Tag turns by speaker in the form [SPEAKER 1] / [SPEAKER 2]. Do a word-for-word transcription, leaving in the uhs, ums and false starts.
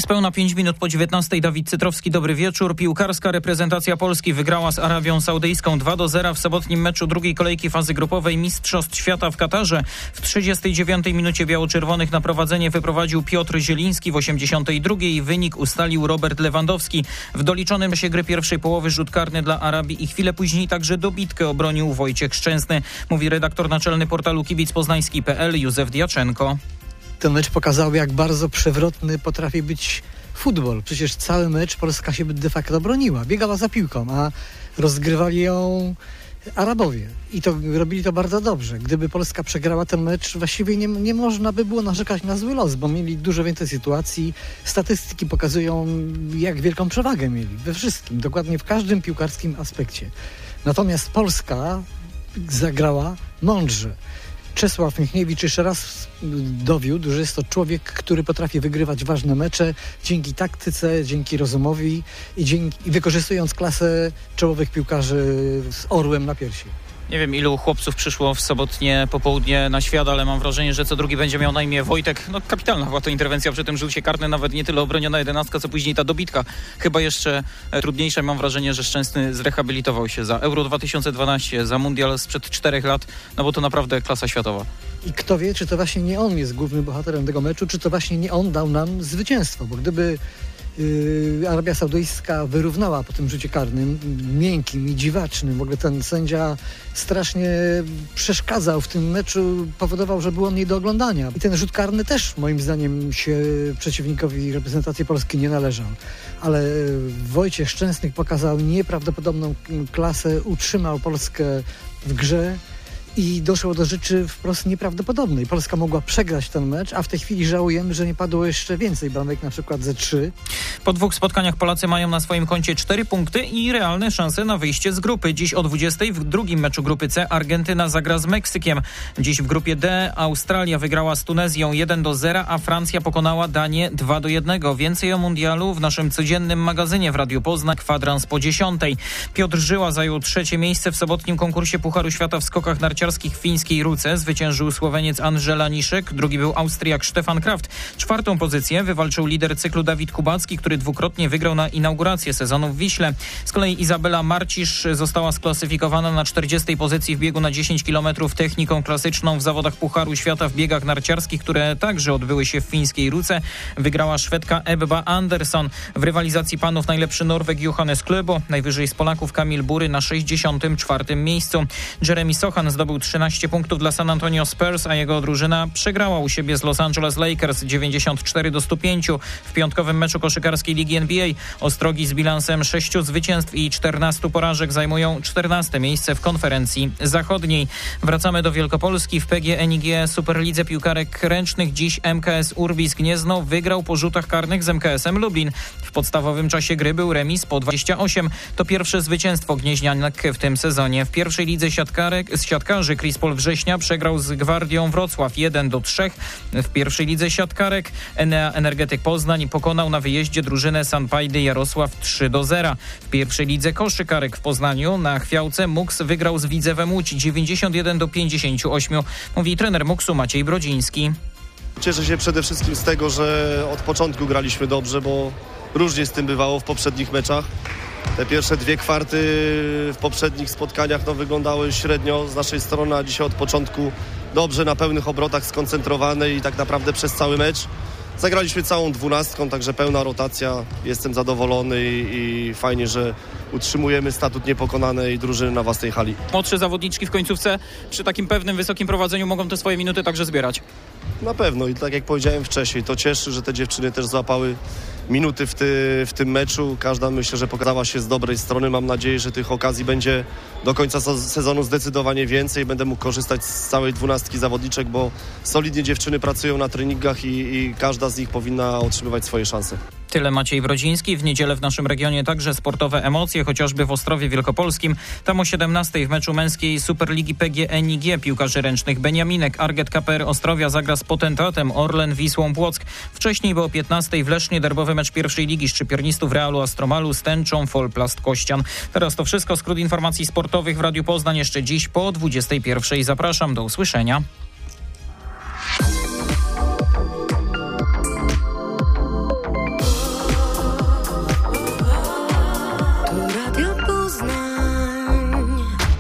[SPEAKER 1] Niespełna pięć minut po dziewiętnastej. Dawid Cytrowski, dobry wieczór. Piłkarska reprezentacja Polski wygrała z Arabią Saudyjską dwa do zera w sobotnim meczu drugiej kolejki fazy grupowej Mistrzostw Świata w Katarze. W trzydziestej dziewiątej minucie biało-czerwonych na prowadzenie wyprowadził Piotr Zieliński, w osiemdziesiątej drugiej wynik ustalił Robert Lewandowski. W doliczonym czasie gry pierwszej połowy rzut karny dla Arabii i chwilę później także dobitkę obronił Wojciech Szczęsny, mówi redaktor naczelny portalu kibic poznański kropka p l Józef Diaczenko.
[SPEAKER 2] Ten mecz pokazał, jak bardzo przewrotny potrafi być futbol. Przecież cały mecz Polska się de facto broniła, biegała za piłką, a rozgrywali ją Arabowie. I to robili to bardzo dobrze. Gdyby Polska przegrała ten mecz, właściwie nie, nie można by było narzekać na zły los, bo mieli dużo więcej sytuacji. Statystyki pokazują, jak wielką przewagę mieli we wszystkim, dokładnie w każdym piłkarskim aspekcie. Natomiast Polska zagrała mądrze. Czesław Michniewicz jeszcze raz dowiódł, że jest to człowiek, który potrafi wygrywać ważne mecze dzięki taktyce, dzięki rozumowi i, dzięki, i wykorzystując klasę czołowych piłkarzy z orłem na piersi.
[SPEAKER 1] Nie wiem, ilu chłopców przyszło w sobotnie popołudnie na świat, ale mam wrażenie, że co drugi będzie miał na imię Wojtek. No kapitalna była to interwencja przy tym rzucie karnym, nawet nie tyle obroniona jedenastka, co później ta dobitka. Chyba jeszcze trudniejsza. Mam wrażenie, że Szczęsny zrehabilitował się za Euro dwa tysiące dwanaście, za Mundial sprzed czterech lat, no bo to naprawdę klasa światowa.
[SPEAKER 2] I kto wie, czy to właśnie nie on jest głównym bohaterem tego meczu, czy to właśnie nie on dał nam zwycięstwo, bo gdyby Yy, Arabia Saudyjska wyrównała po tym rzucie karnym, miękkim i dziwacznym. W ogóle ten sędzia strasznie przeszkadzał w tym meczu, powodował, że był on nie do oglądania. I ten rzut karny też moim zdaniem się przeciwnikowi reprezentacji Polski nie należał. Ale Wojciech Szczęsny pokazał nieprawdopodobną klasę, utrzymał Polskę w grze. I doszło do rzeczy wprost nieprawdopodobnej. Polska mogła przegrać ten mecz, a w tej chwili żałujemy, że nie padło jeszcze więcej bramek, na przykład ze trzy.
[SPEAKER 1] Po dwóch spotkaniach Polacy mają na swoim koncie cztery punkty i realne szanse na wyjście z grupy. Dziś o dwudziestej w drugim meczu grupy C Argentyna zagra z Meksykiem. Dziś w grupie D Australia wygrała z Tunezją jeden do zera, a Francja pokonała Danię dwa do jednego. Więcej o mundialu w naszym codziennym magazynie w Radiu Poznań, kwadrans po dziesiątej. Piotr Żyła zajął trzecie miejsce w sobotnim konkursie Pucharu Świata w skokach narciarskich w fińskiej Ruce. Zwyciężył Słoweniec Andrzej Laniszek, drugi był Austriak Stefan Kraft. Czwartą pozycję wywalczył lider cyklu Dawid Kubacki, który dwukrotnie wygrał na inaugurację sezonu w Wiśle. Z kolei Izabela Marcisz została sklasyfikowana na czterdziestej pozycji w biegu na dziesięć kilometrów techniką klasyczną w zawodach Pucharu Świata w biegach narciarskich, które także odbyły się w fińskiej Ruce. Wygrała Szwedka Ebba Andersson. W rywalizacji panów najlepszy Norweg Johannes Klöbo, najwyżej z Polaków Kamil Bury na sześćdziesiątym czwartym miejscu. Jeremy Sochan zdobył trzynaście punktów dla San Antonio Spurs, a jego drużyna przegrała u siebie z Los Angeles Lakers dziewięćdziesiąt cztery do stu pięciu. W piątkowym meczu koszykarskiej Ligi N B A Ostrogi z bilansem sześciu zwycięstw i czternastu porażek zajmują czternaste miejsce w konferencji zachodniej. Wracamy do Wielkopolski. W P G N I G Superlidze Piłkarek Ręcznych dziś M K S Urbis Gniezno wygrał po rzutach karnych z M K S-em Lublin. W podstawowym czasie gry był remis po dwadzieścia osiem. To pierwsze zwycięstwo gnieźnianek w tym sezonie. W pierwszej lidze siatkarek, z siatkarzy Krispol Września przegrał z Gwardią Wrocław jeden do trzech. W pierwszej lidze siatkarek Enea Energetyk Poznań pokonał na wyjeździe drużynę Sanpajdy Jarosław trzy do zera. W pierwszej lidze koszykarek w Poznaniu na Chwiałce Muks wygrał z Widzewem Łódź dziewięćdziesiąt jeden do pięćdziesięciu ośmiu. Mówi trener Muksu Maciej Brodziński.
[SPEAKER 3] Cieszę się przede wszystkim z tego, że od początku graliśmy dobrze, bo różnie z tym bywało w poprzednich meczach. Te pierwsze dwie kwarty w poprzednich spotkaniach no, wyglądały średnio z naszej strony, a dzisiaj od początku dobrze, na pełnych obrotach, skoncentrowane i tak naprawdę przez cały mecz. Zagraliśmy całą dwunastką, także pełna rotacja. Jestem zadowolony i, i fajnie, że utrzymujemy statut niepokonanej drużyny na własnej hali.
[SPEAKER 1] Młodsze zawodniczki w końcówce przy takim pewnym wysokim prowadzeniu mogą te swoje minuty także zbierać.
[SPEAKER 3] Na pewno i tak jak powiedziałem wcześniej, to cieszy, że te dziewczyny też złapały minuty w, ty, w tym meczu. Każda myślę, że pokazała się z dobrej strony. Mam nadzieję, że tych okazji będzie do końca sezonu zdecydowanie więcej. Będę mógł korzystać z całej dwunastki zawodniczek, bo solidnie dziewczyny pracują na treningach i, i każda z nich powinna otrzymywać swoje szanse.
[SPEAKER 1] Tyle Maciej Brodziński. W niedzielę w naszym regionie także sportowe emocje, chociażby w Ostrowie Wielkopolskim. Tam o siedemnastej w meczu męskiej Superligi P G N I G piłkarzy ręcznych Beniaminek Arget K P R Ostrowia zagra z potentatem Orlen Wisłą Płock. Wcześniej, bo o piętnastej w Lesznie derbowy mecz pierwszej ligi szczypiornistów Realu Astromalu z Tęczą Folplast Kościan. Teraz to wszystko. Skrót informacji sportowych w Radiu Poznań jeszcze dziś po dwudziestej pierwszej. Zapraszam, do usłyszenia.